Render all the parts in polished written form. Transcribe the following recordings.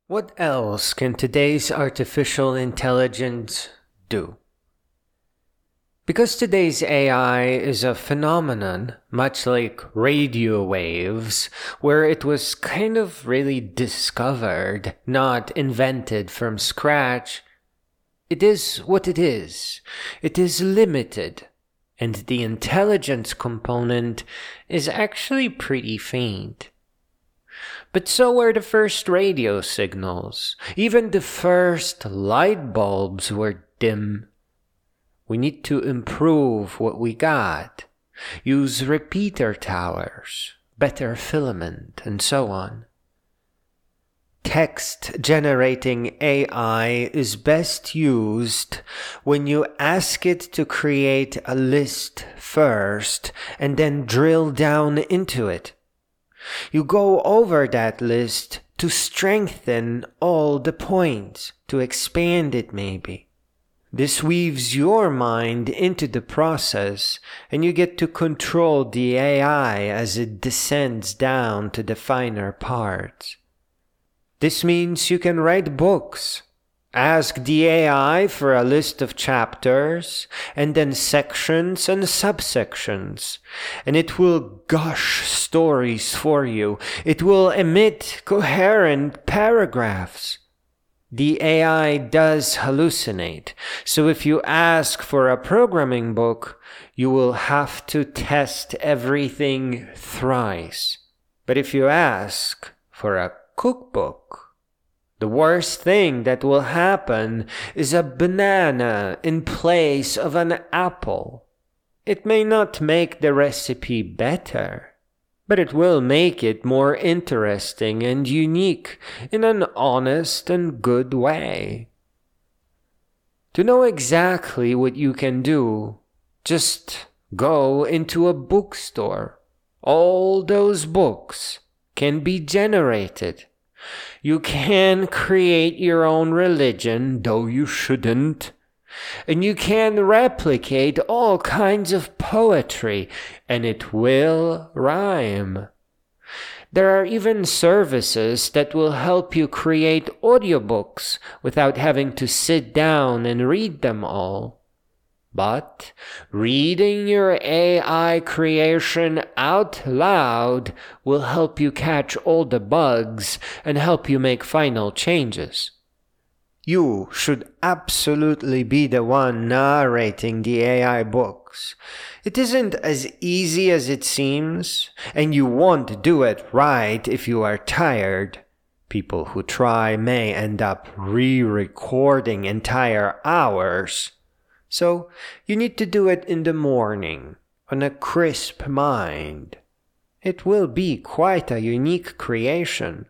What else can today's artificial intelligence do? Because today's AI is a phenomenon, much like radio waves, where it was kind of really discovered, not invented from scratch, it is what it is. It is limited, and the intelligence component is actually pretty faint. But so were the first radio signals. Even the first light bulbs were dim. We need to improve what we got. Use repeater towers, better filament, and so on. Text-generating AI is best used when you ask it to create a list first and then drill down into it. You go over that list to strengthen all the points, to expand it maybe. This weaves your mind into the process, and you get to control the AI as it descends down to the finer parts. This means you can write books. Ask the AI for a list of chapters, and then sections and subsections, and it will gush stories for you. It will emit coherent paragraphs. The AI does hallucinate, so if you ask for a programming book, you will have to test everything thrice. But if you ask for a cookbook, the worst thing that will happen is a banana in place of an apple. It may not make the recipe better, but it will make it more interesting and unique in an honest and good way. To know exactly what you can do, just go into a bookstore. All those books can be generated. You can create your own religion, though you shouldn't. And you can replicate all kinds of poetry, and it will rhyme. There are even services that will help you create audiobooks without having to sit down and read them all. But reading your AI creation out loud will help you catch all the bugs and help you make final changes. You should absolutely be the one narrating the AI books. It isn't as easy as it seems, and you won't do it right if you are tired. People who try may end up re-recording entire hours. So you need to do it in the morning, on a crisp mind. It will be quite a unique creation.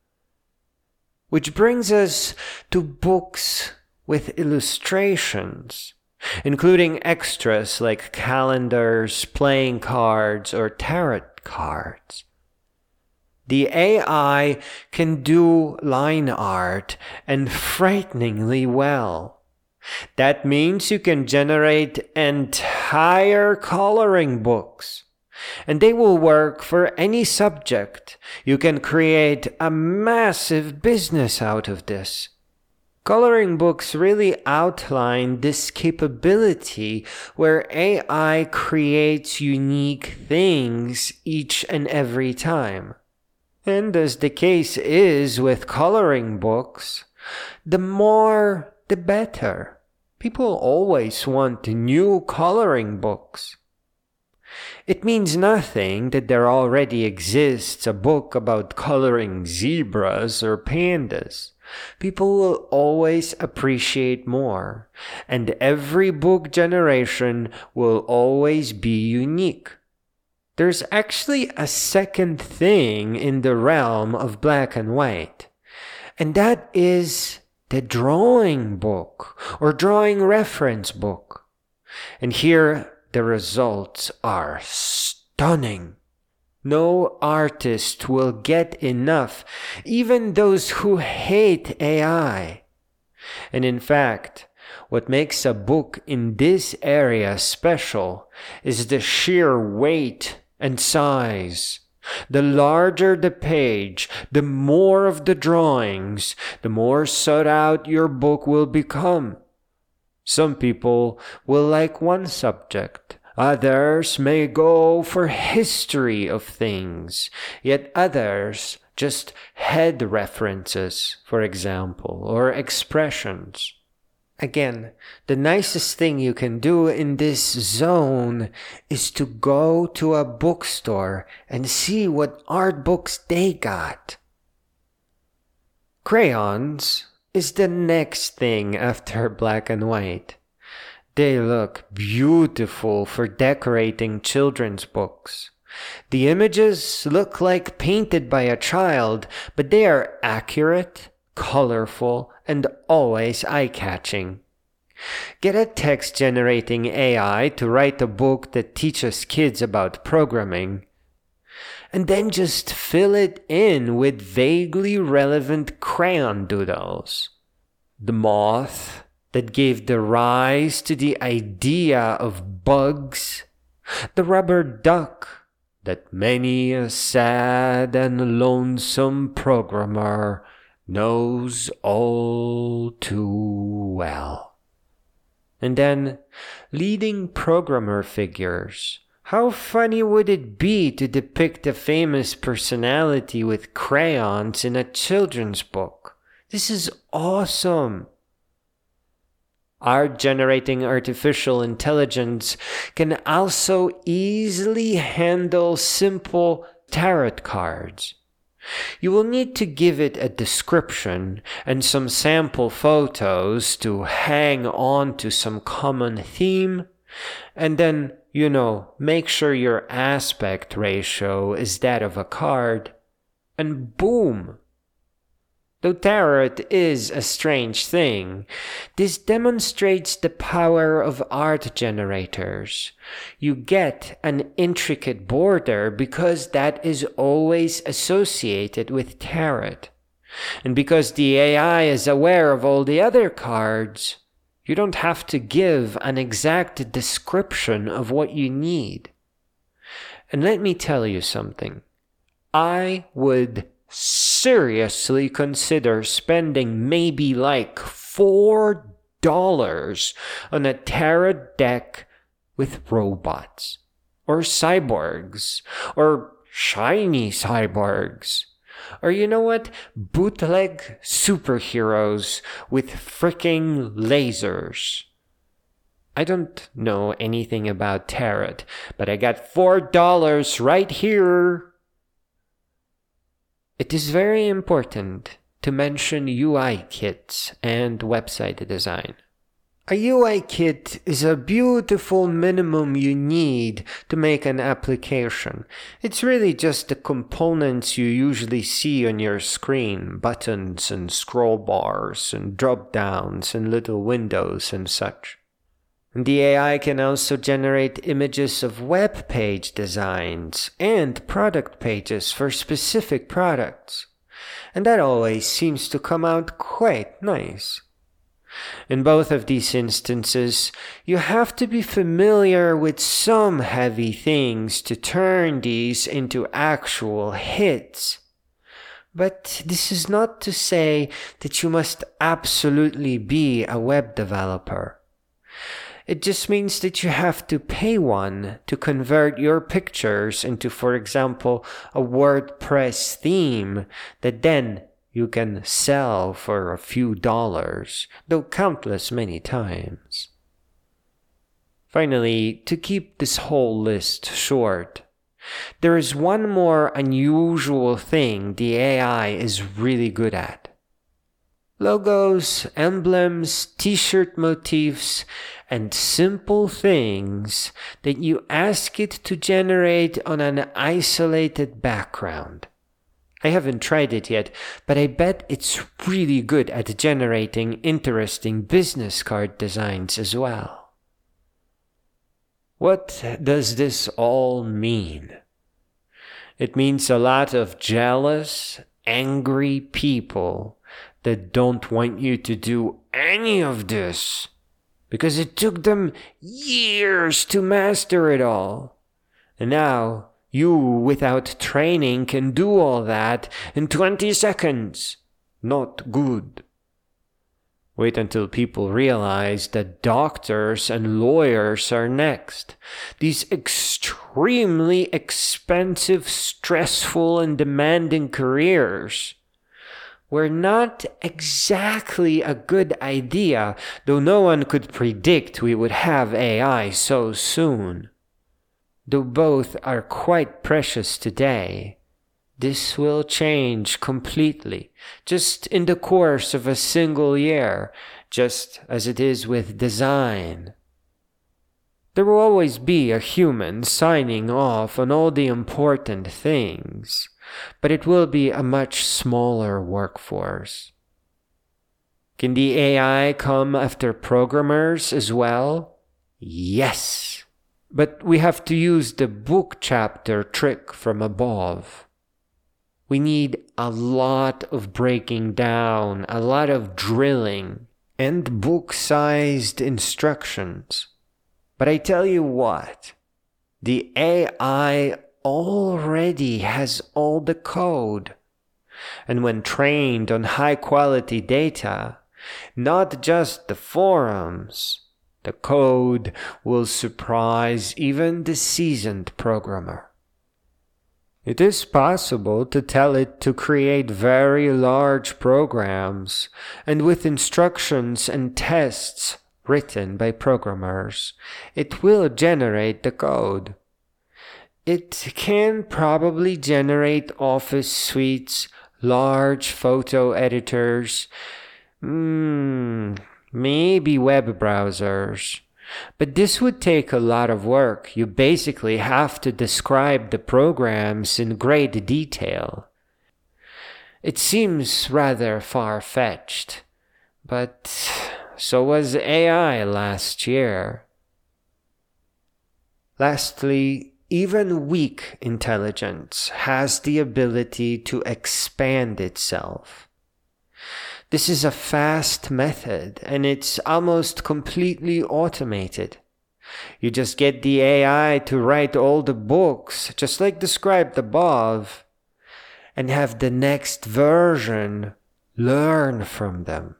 Which brings us to books with illustrations, including extras like calendars, playing cards, or tarot cards. The AI can do line art and frighteningly well. That means you can generate entire coloring books, and they will work for any subject. You can create a massive business out of this. Coloring books really outline this capability where AI creates unique things each and every time. And as the case is with coloring books, the more the better. People always want new coloring books. It means nothing that there already exists a book about coloring zebras or pandas. People will always appreciate more, and every book generation will always be unique. There's actually a second thing in the realm of black and white, and that is the drawing book or drawing reference book. And here the results are stunning. No artist will get enough, even those who hate AI. And in fact, what makes a book in this area special is the sheer weight and size. The larger the page, the more of the drawings, the more sought out your book will become. Some people will like one subject. Others may go for history of things, yet others just head references, for example, or expressions. Again, the nicest thing you can do in this zone is to go to a bookstore and see what art books they got. Crayons is the next thing after black and white. They look beautiful for decorating children's books. The images look like painted by a child, but they are accurate, colorful, and always eye-catching. Get a text-generating AI to write a book that teaches kids about programming, and then just fill it in with vaguely relevant crayon doodles. The moth that gave the rise to the idea of bugs, the rubber duck that many a sad and lonesome programmer knows all too well. And then, leading programmer figures. How funny would it be to depict a famous personality with crayons in a children's book? This is awesome. Art generating artificial intelligence can also easily handle simple tarot cards. You will need to give it a description and some sample photos to hang on to some common theme, and then, make sure your aspect ratio is that of a card, and boom! Though tarot is a strange thing, this demonstrates the power of art generators. You get an intricate border because that is always associated with tarot. And because the AI is aware of all the other cards, you don't have to give an exact description of what you need. And let me tell you something. I would seriously consider spending maybe like $4 on a tarot deck with robots, or cyborgs, or shiny cyborgs, or bootleg superheroes with freaking lasers. I don't know anything about tarot, but I got $4 right here. It is very important to mention UI kits and website design. A UI kit is a beautiful minimum you need to make an application. It's really just the components you usually see on your screen, buttons and scroll bars and drop downs and little windows and such. The AI can also generate images of web page designs and product pages for specific products. And that always seems to come out quite nice. In both of these instances, you have to be familiar with some heavy things to turn these into actual hits. But this is not to say that you must absolutely be a web developer. It just means that you have to pay one to convert your pictures into, for example, a WordPress theme that then you can sell for a few dollars, though countless many times. Finally, to keep this whole list short, there is one more unusual thing the AI is really good at. Logos, emblems, t-shirt motifs, and simple things that you ask it to generate on an isolated background. I haven't tried it yet, but I bet it's really good at generating interesting business card designs as well. What does this all mean? It means a lot of jealous, angry people that don't want you to do any of this because it took them years to master it all. And now You, without training, can do all that in 20 seconds. Not good. Wait until people realize that doctors and lawyers are next. These extremely expensive, stressful, and demanding careers were not exactly a good idea, though no one could predict we would have AI so soon. Though both are quite precious today, this will change completely, just in the course of a single year, just as it is with design. There will always be a human signing off on all the important things, but it will be a much smaller workforce. Can the AI come after programmers as well? Yes. But we have to use the book chapter trick from above. We need a lot of breaking down, a lot of drilling, and book-sized instructions. But I tell you what, the AI already has all the code. And when trained on high-quality data, not just the forums, the code will surprise even the seasoned programmer. It is possible to tell it to create very large programs, and with instructions and tests written by programmers, it will generate the code. It can probably generate office suites, large photo editors, maybe web browsers. But this would take a lot of work. You basically have to describe the programs in great detail. It seems rather far-fetched, but so was AI last year. Lastly, even weak intelligence has the ability to expand itself. This is a fast method, and it's almost completely automated. You just get the AI to write all the books, just like described above, and have the next version learn from them.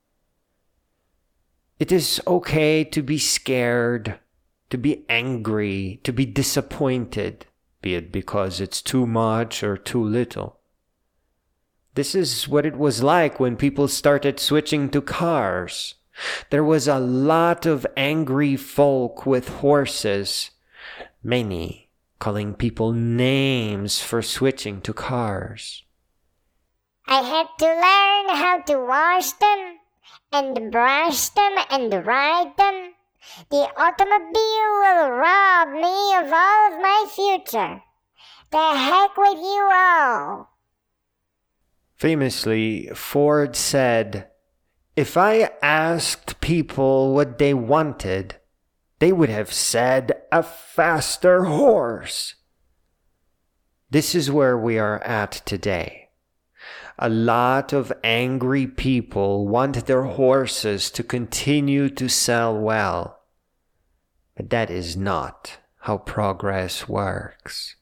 It is okay to be scared, to be angry, to be disappointed, be it because it's too much or too little. This is what it was like when people started switching to cars. There was a lot of angry folk with horses, many calling people names for switching to cars. I had to learn how to wash them, and brush them, and ride them. The automobile will rob me of all of my future. The heck with you all. Famously, Ford said, "If I asked people what they wanted, they would have said a faster horse." This is where we are at today. A lot of angry people want their horses to continue to sell well. But that is not how progress works.